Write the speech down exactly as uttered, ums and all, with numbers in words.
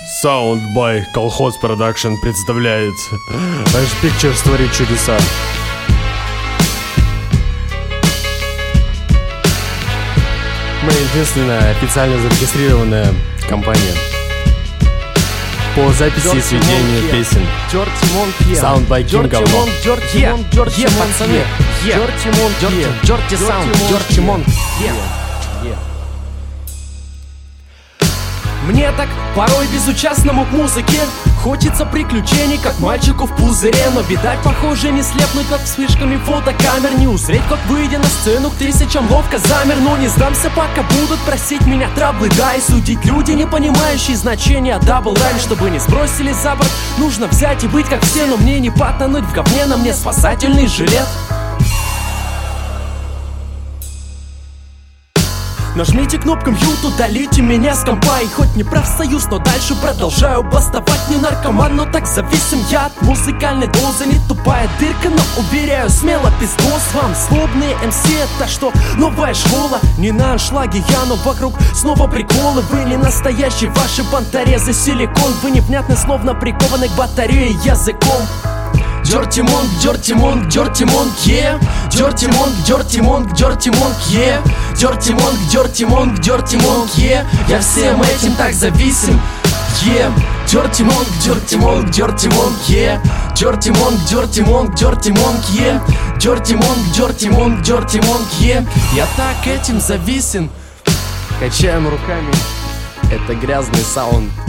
Sound by Колхоз Продакшн представляет Ash Pictures творит чудеса. Мы единственная официально зарегистрированная компания по записи и сведению песен. Sound by King говно. Е, пацаны, е, Дёрти Саунд, Дёрти Монк, е. Мне так порой безучастному к музыке хочется приключений, как мальчику в пузыре. Но, видать, похоже, не слепнуть над вспышками фотокамер, не узреть, как, выйдя на сцену, к тысячам ловко замер. Но не сдамся, пока будут просить меня траблы, да, и судить люди, не понимающие значения дабл райм. Чтобы не сбросили за борт, нужно взять и быть как все. Но мне не потонуть в говне, на мне спасательный жилет. Нажмите кнопку мьют, удалите меня с компа. И хоть не профсоюз, но дальше продолжаю бастовать. Не наркоман, но так зависим я от музыкальной дозы. Не тупая дырка, но уверяю, смело пиздос. Вам злобные эм си, это что, новая школа? Не на аншлаге я, но вокруг снова приколы. Вы не настоящие, ваши банторезы силикон. Вы невнятны, словно прикованы к батарее языком. Дёрти Монк, Дёрти Монк, Дёрти Монк, е. Дёрти Монк, Дёрти Монк, Дёрти Монк, е. Дёрти Монк, Дёрти Монк, Дёрти Монк, е. Я всем этим так зависим, е. Дёрти Монк, Дёрти Монк, Дёрти Монк, е. Дёрти Монк, Дёрти Монк, Дёрти Монк, е. Дёрти Монк, Дёрти Монк, Дёрти Монк, е. Я так этим зависим. Качаем руками. Это грязный саунд.